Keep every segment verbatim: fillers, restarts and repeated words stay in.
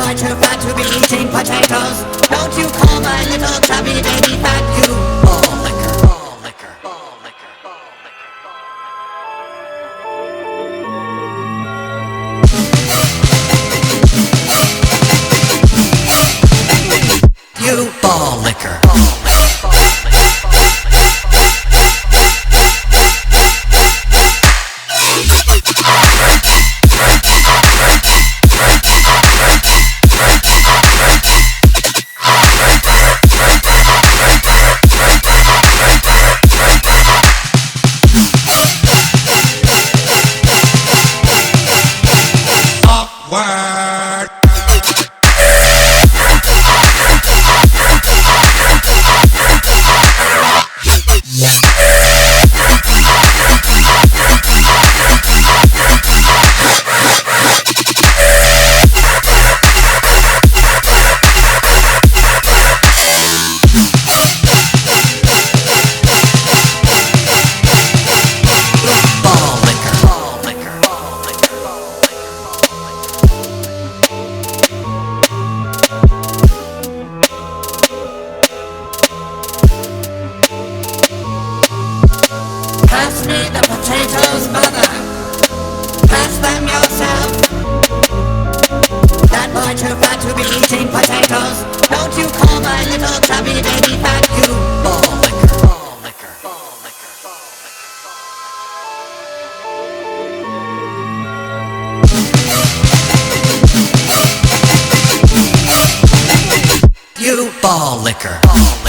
boy too fat to be eating potatoes. Don't you call my little chubby baby fat, you ball liquor, ball liquor, ball liquor, ball liquor. You ball liquor. Pass me the potatoes, mother. Pass them yourself. That boy too fat to be eating potatoes. Don't you call my little chubby baby fat, you ball liquor, ball liquor, ball liquor, ball liquor. You ball liquor. Ball liquor.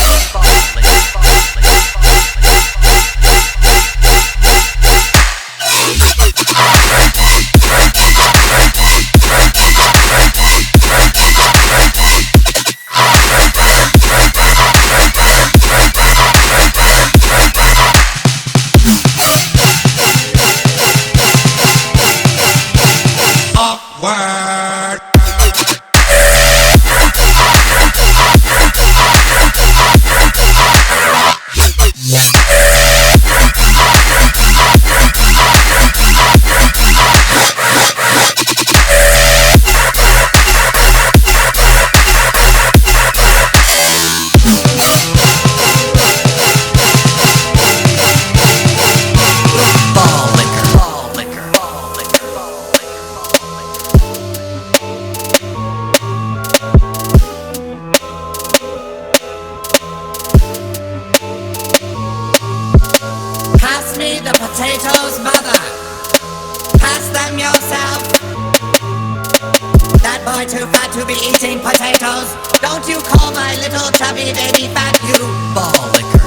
Pass me the potatoes, mother. Pass them yourself. That boy too fat to be eating potatoes. Don't you call my little chubby baby fat, you ball liquor.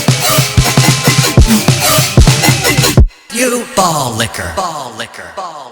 You ball liquor, ball liquor, ball liquor.